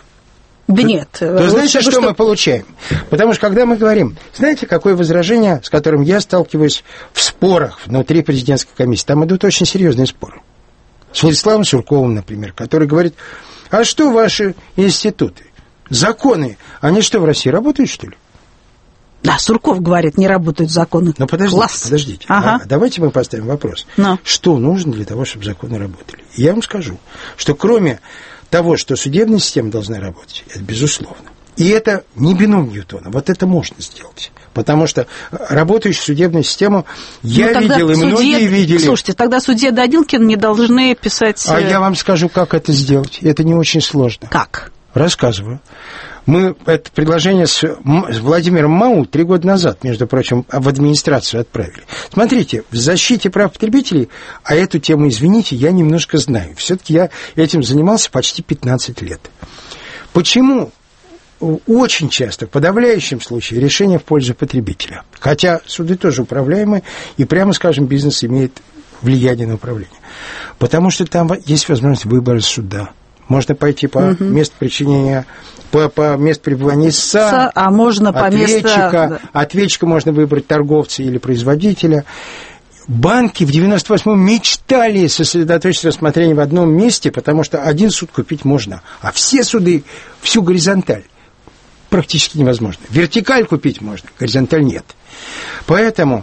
то знаете, что мы получаем? Потому что, когда мы говорим, знаете, какое возражение, с которым я сталкиваюсь в спорах внутри президентской комиссии, там идут очень серьезные споры. С Владиславом Сурковым, например, который говорит, а что ваши институты, законы, они что, в России работают, что ли? Да, Сурков говорит, не работают законы. Но подождите. Ага. Давайте мы поставим вопрос. Что нужно для того, чтобы законы работали? И я вам скажу, что кроме того, что судебная система должна работать, это безусловно. И это не бином Ньютона. Вот это можно сделать. Потому что работающую судебную систему я видел, и многие видели. Слушайте, тогда судья Данилкин не должны писать... А я вам скажу, как это сделать. Это не очень сложно. Как? Рассказываю. Мы это предложение с Владимиром Мау 3 года назад, между прочим, в администрацию отправили. Смотрите, в защите прав потребителей, а эту тему, извините, я немножко знаю. Все-таки я этим занимался почти 15 лет. Почему очень часто, в подавляющем случае, решение в пользу потребителя? Хотя суды тоже управляемые, и, прямо скажем, бизнес имеет влияние на управление. Потому что там есть возможность выбора суда. Можно пойти по месту причинения, по месту пребывания истца, а можно по ответчика. Ответчика можно выбрать торговца или производителя. Банки в 98-м мечтали сосредоточить рассмотрение в одном месте, потому что один суд купить можно, а все суды, всю горизонталь практически невозможно. Вертикаль купить можно, горизонталь нет. Поэтому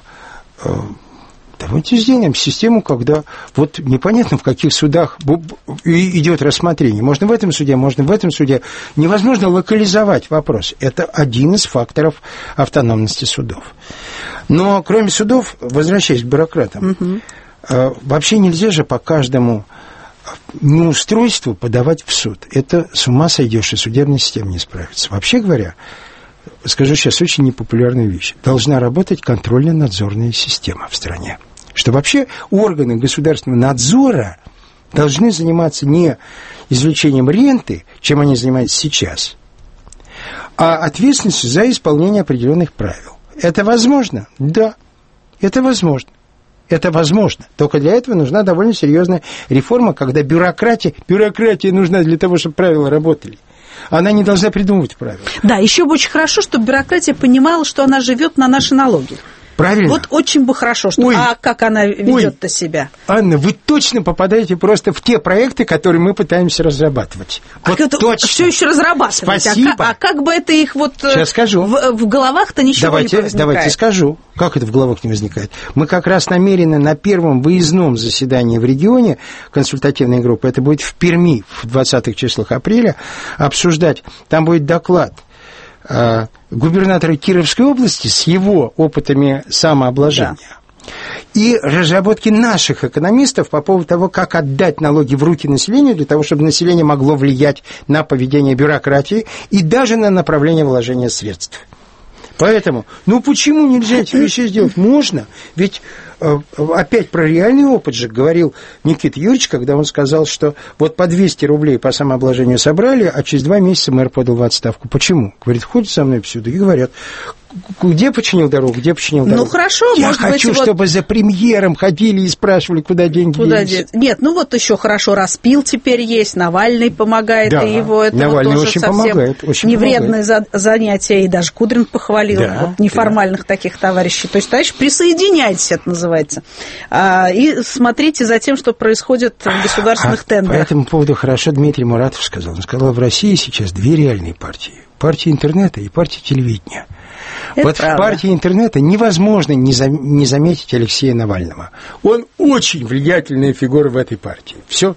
давайте сделаем систему, когда вот непонятно, в каких судах идет рассмотрение. Можно в этом суде, можно в этом суде. Невозможно локализовать вопрос. Это один из факторов автономности судов. Но кроме судов, возвращаясь к бюрократам, вообще нельзя же по каждому неустройству подавать в суд. Это с ума сойдешь, и судебная система не справится. Вообще говоря, скажу сейчас очень непопулярную вещь. Должна работать контрольно-надзорная система в стране. Что вообще органы государственного надзора должны заниматься не извлечением ренты, чем они занимаются сейчас, а ответственностью за исполнение определенных правил. Это возможно? Да, это возможно. Это возможно. Только для этого нужна довольно серьезная реформа, когда бюрократия нужна для того, чтобы правила работали. Она не должна придумывать правила. Да, еще бы очень хорошо, чтобы бюрократия понимала, что она живет на наши налоги. Правильно. Вот очень бы хорошо, что... А как она ведет-то себя? Анна, вы точно попадаете просто в те проекты, которые мы пытаемся разрабатывать. Вот это точно. Все еще разрабатывать. Спасибо. А как бы это их вот... Сейчас скажу. В головах-то ничего не возникает. Давайте скажу. Как это в головах не возникает? Мы как раз намерены на первом выездном заседании в регионе консультативной группы, это будет в Перми в 20-х числах апреля, обсуждать. Там будет доклад губернатора Кировской области с его опытами самообложения. Да. И разработки наших экономистов по поводу того, как отдать налоги в руки населению, для того, чтобы население могло влиять на поведение бюрократии и даже на направление вложения средств. Поэтому, почему нельзя эти вещи сделать? Можно, ведь опять про реальный опыт же говорил Никита Юрьевич, когда он сказал, что вот по 200 рублей по самообложению собрали, а через 2 месяца мэр подал в отставку. Почему? Говорит, ходят со мной всюду и говорят, где починил дорогу, где починил дорогу. Хорошо, я хочу, чтобы за премьером ходили и спрашивали, куда деньги делись. Нет, еще хорошо, Распил теперь есть, Навальный помогает, да, и его это Навальный тоже очень совсем помогает, очень невредное занятие, и даже Кудрин похвалил неформальных таких товарищей. То есть, товарищи, присоединяйтесь, это называется. И смотрите за тем, что происходит в государственных тендерах. По этому поводу хорошо Дмитрий Муратов сказал. Он сказал, в России сейчас 2 реальные партии. Партия интернета и партия телевидения. Это вот правда. В партии интернета невозможно не заметить Алексея Навального. Он очень влиятельная фигура в этой партии. Все.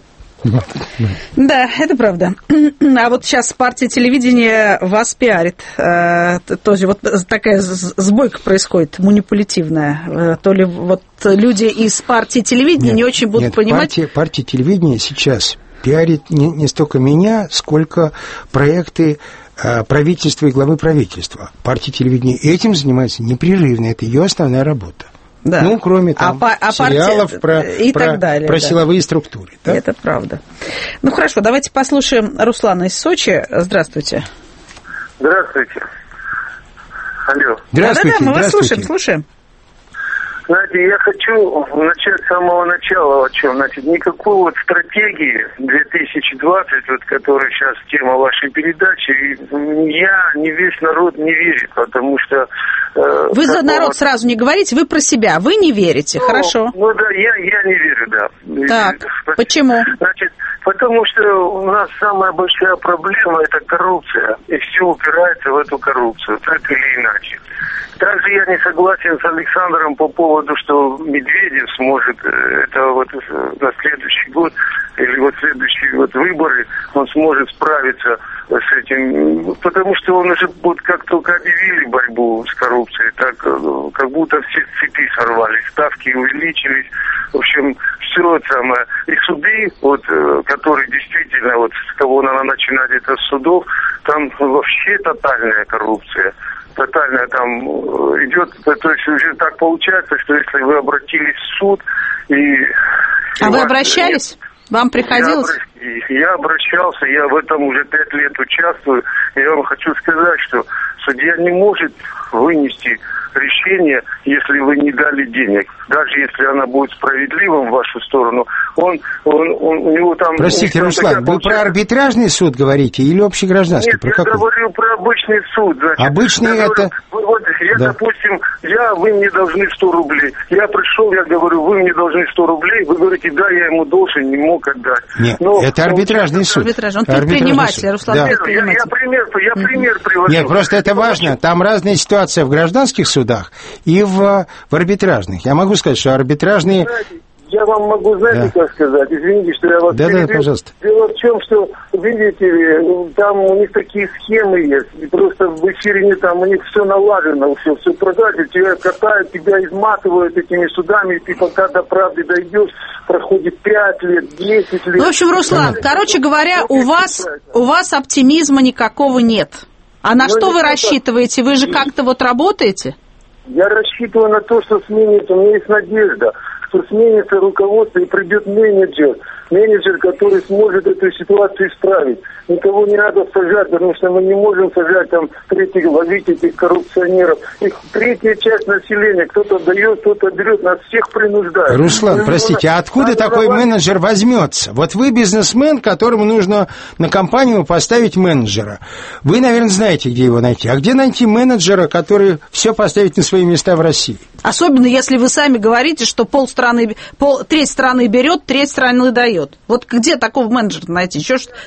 Да, это правда. А вот сейчас партия телевидения вас пиарит. Тоже вот такая сбойка происходит, манипулятивная. То ли вот люди из партии телевидения не очень будут понимать... Партия телевидения сейчас пиарит не столько меня, сколько проекты правительства и главы правительства. Партия телевидения этим занимается непрерывно. Это ее основная работа. Да. Кроме сериалов про силовые структуры. Да? Это правда. Хорошо, давайте послушаем Руслана из Сочи. Здравствуйте. Здравствуйте. Алло. Здравствуйте. Да, мы вас слушаем. Знаете, я хочу начать с самого начала, о чем. Значит, никакой вот стратегии 2020, вот, которая сейчас тема вашей передачи, не весь народ не верит, потому что... Вы за народ сразу не говорите, вы про себя. Вы не верите, хорошо. Да, я не верю, да. Так, почему? Значит, потому что у нас самая большая проблема – это коррупция, и все упирается в эту коррупцию, так или иначе. Также я не согласен с Александром по поводу, что Медведев сможет, это вот на следующий год, или вот следующие вот выборы, он сможет справиться с этим, потому что он уже вот как только объявили борьбу с коррупцией, так как будто все цепи сорвались, ставки увеличились, в общем, все это самое. И суды, вот, которые действительно, вот с кого надо начинать это с судов, там вообще тотальная коррупция. Тотальная там идет, то есть уже так получается, что если вы обратились в суд и... А вы обращались? Вам приходилось? Я обращался, я в этом уже 5 лет участвую. И я вам хочу сказать, что судья не может вынести решение, если вы не дали денег. Даже если она будет справедливым в вашу сторону, у него там... Простите, Руслан, вы про арбитражный суд говорите или общегражданский? Нет, я говорю про обычный суд. Значит, обычный это... Допустим, вы мне должны 100 рублей. Я пришел, я говорю, вы мне должны 100 рублей. Вы говорите, да, я ему должен, не мог отдать. Нет, это арбитражный суд. Он предприниматель, Руслан, предприниматель. Я пример привожу. Нет, просто это важно. Там разная ситуация в гражданских судах и в арбитражных. Я могу сказать, что арбитражные... Я вам могу, знаете, как сказать, извините, что я вас перебил. Да, пожалуйста. Дело в чем, что, видите ли, там у них такие схемы есть, и просто в эфире там у них все налажено, все продать, тебя катают, тебя изматывают этими судами, и ты пока до правды дойдешь, проходит 5 лет, 10 лет. Ну, в общем, Руслан, короче говоря, у вас оптимизма никакого нет. А на что вы рассчитываете? Вы же как-то вот работаете? Я рассчитываю на то, что сменится, у меня есть надежда, что сменится руководство и придет менеджер, который сможет эту ситуацию исправить. Никого не надо сажать, потому что мы не можем сажать там ловить этих коррупционеров. Их третья часть населения, кто-то дает, кто-то берет, нас всех принуждают. Руслан, простите, а откуда такой менеджер возьмется? Вот вы бизнесмен, которому нужно на компанию поставить менеджера. Вы, наверное, знаете, где его найти. А где найти менеджера, который все поставит на свои места в России? Особенно, если вы сами говорите, что треть страны берет, треть страны дает. Вот где такого менеджера найти?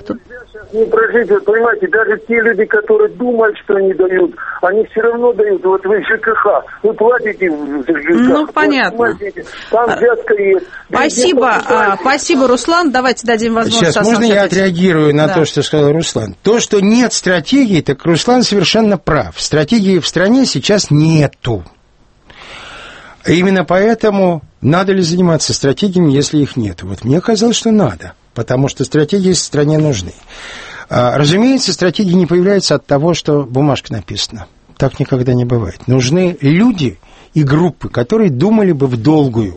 Не прожить, вы понимаете, даже те люди, которые думают, что они дают, они все равно дают. Вот вы ЖКХ, вы платите в ЖКХ. Ну, понятно. Там взятка есть. Спасибо, Руслан. Давайте дадим возможность. Сейчас можно я отреагирую на то, что сказал Руслан? То, что нет стратегии, так Руслан совершенно прав. Стратегии в стране сейчас нету. Именно поэтому надо ли заниматься стратегиями, если их нет? Вот мне казалось, что надо, потому что стратегии в стране нужны. Разумеется, стратегии не появляются от того, что бумажка написана. Так никогда не бывает. Нужны люди и группы, которые думали бы в долгую.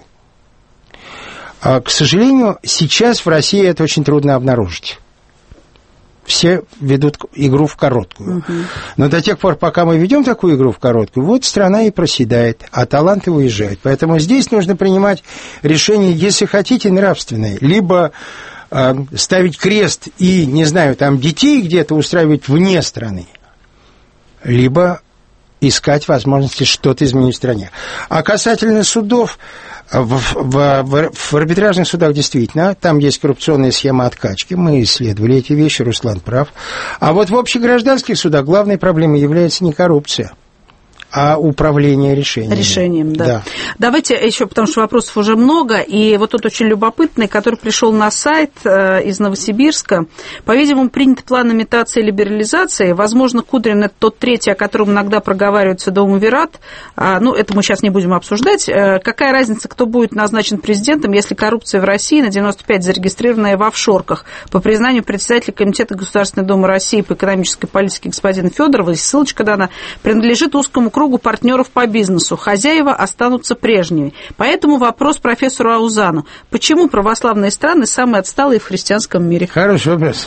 К сожалению, сейчас в России это очень трудно обнаружить. Все ведут игру в короткую. Но до тех пор, пока мы ведем такую игру в короткую, вот страна и проседает, а таланты уезжают. Поэтому здесь нужно принимать решение, если хотите, нравственное. Либо ставить крест и, не знаю, там детей где-то устраивать вне страны, либо искать возможности что-то изменить в стране. А касательно судов, в арбитражных судах действительно, там есть коррупционная схема откачки, мы исследовали эти вещи, Руслан прав. А вот в общегражданских судах главной проблемой является не коррупция, а управление решением, да. Давайте еще, потому что вопросов уже много, и вот тут очень любопытный, который пришел на сайт из Новосибирска. По-видимому, принят план имитации и либерализации. Возможно, Кудрин – это тот третий, о котором иногда проговаривается Думвират. Ну, это мы сейчас не будем обсуждать. Какая разница, кто будет назначен президентом, если коррупция в России на 95% зарегистрированная в офшорках? По признанию председателя Комитета Государственной Думы России по экономической политике господина Федорова, ссылочка дана, принадлежит узкому кругу партнеров по бизнесу. Хозяева останутся прежними. Поэтому вопрос профессору Аузану. Почему православные страны самые отсталые в христианском мире? Хороший вопрос.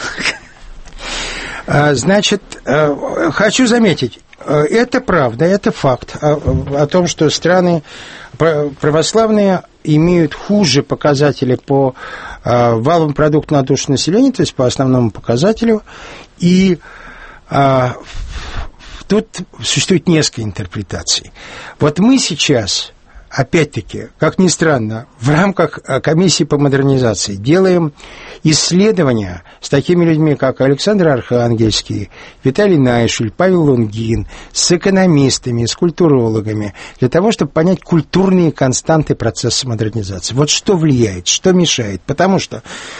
Значит, хочу заметить, это правда, это факт о том, что страны православные имеют хуже показатели по валовому продукту на душу населения, то есть по основному показателю, и тут существует несколько интерпретаций. Вот мы сейчас, опять-таки, как ни странно, в рамках комиссии по модернизации делаем исследования с такими людьми, как Александр Архангельский, Виталий Найшуль, Павел Лунгин, с экономистами, с культурологами, для того, чтобы понять культурные константы процесса модернизации. Вот что влияет, что мешает. Потому что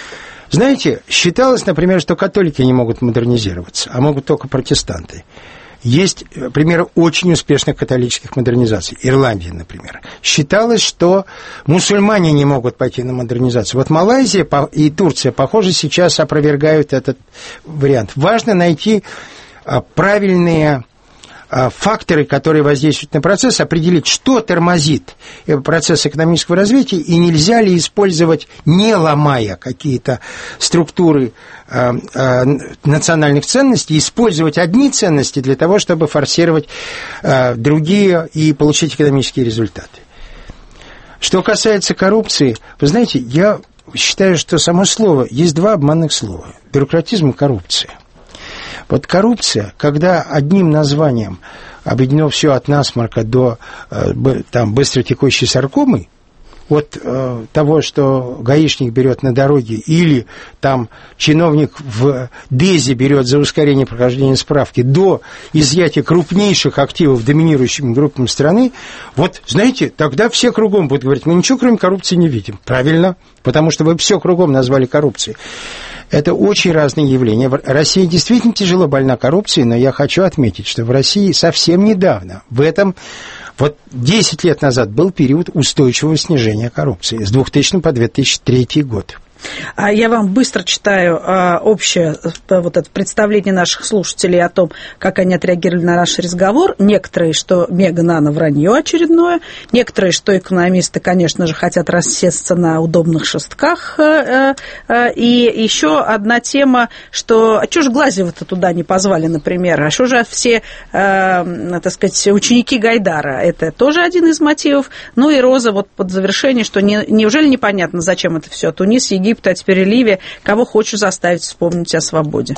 Знаете, считалось, например, что католики не могут модернизироваться, а могут только протестанты. Есть примеры очень успешных католических модернизаций. Ирландия, например. Считалось, что мусульмане не могут пойти на модернизацию. Вот Малайзия и Турция, похоже, сейчас опровергают этот вариант. Важно найти правильные факторы, которые воздействуют на процесс, определить, что тормозит процесс экономического развития, и нельзя ли использовать, не ломая какие-то структуры национальных ценностей, использовать одни ценности для того, чтобы форсировать другие и получить экономические результаты. Что касается коррупции, вы знаете, я считаю, что само слово, есть два обманных слова – бюрократизм и коррупция. Вот коррупция, когда одним названием объединено все от насморка до быстротекущей саркомы, от того, что гаишник берет на дороге, или там чиновник в ДЭЗе берет за ускорение прохождения справки, до изъятия крупнейших активов доминирующими группами страны, вот, знаете, тогда все кругом будут говорить, мы ничего кроме коррупции не видим. Правильно, потому что вы все кругом назвали коррупцией. Это очень разные явления. Россия действительно тяжело больна коррупцией, но я хочу отметить, что в России совсем недавно, вот 10 лет назад был период устойчивого снижения коррупции с 2000 по 2003 год. Я вам быстро читаю общее вот это представление наших слушателей о том, как они отреагировали на наш разговор. Некоторые, что мега-нано вранье очередное, некоторые, что экономисты, конечно же, хотят рассесться на удобных шестках. И еще одна тема, что а что же Глазьева-то туда не позвали, например, а что же все, так сказать, ученики Гайдара, это тоже один из мотивов. Ну и Роза вот под завершение, что неужели непонятно, зачем это все? Тунис, Египет, а теперь Ливия. Кого хочешь заставить вспомнить о свободе?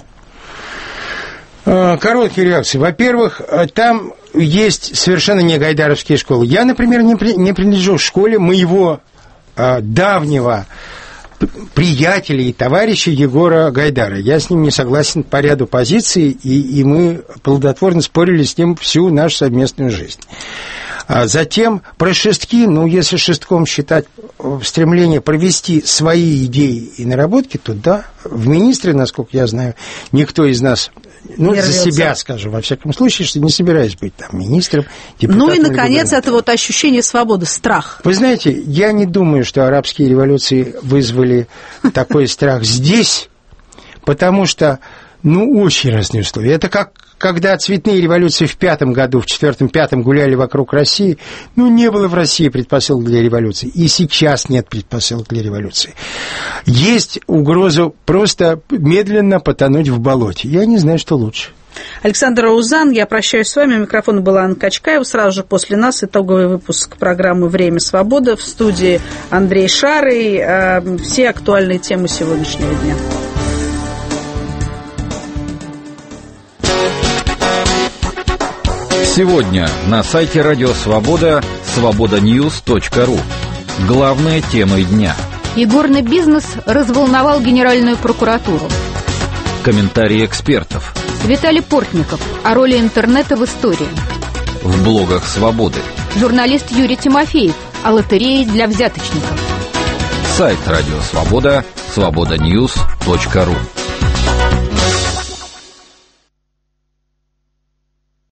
Короткие реакции. Во-первых, там есть совершенно не гайдаровские школы. Я, например, не принадлежу к школе моего давнего приятеля и товарища Егора Гайдара. Я с ним не согласен по ряду позиций, и мы плодотворно спорили с ним всю нашу совместную жизнь. Затем про шестки, если шестком считать стремление провести свои идеи и наработки, то да, в министры, насколько я знаю, никто из нас, за себя скажу, во всяком случае, что не собираюсь быть там министром, депутатом. И, наконец, это вот ощущение свободы, страх. Вы знаете, я не думаю, что арабские революции вызвали такой страх здесь, потому что, очень разные условия. Это как когда цветные революции в 5-м году, в 4-м, 5-м гуляли вокруг России, не было в России предпосылок для революции. И сейчас нет предпосылок для революции. Есть угроза просто медленно потонуть в болоте. Я не знаю, что лучше. Александр Аузан, я прощаюсь с вами. У микрофона была Анна Качкаева. Сразу же после нас итоговый выпуск программы «Время свободы». В студии Андрей Шарый. Все актуальные темы сегодняшнего дня. Сегодня на сайте Радио Свобода свободаньюз.ру. Главные темы дня. Игорный бизнес разволновал Генеральную прокуратуру. Комментарии экспертов. Виталий Портников о роли интернета в истории. В блогах Свободы. Журналист Юрий Тимофеев о лотерее для взяточников. Сайт Радио Свобода свободаньюз.ру.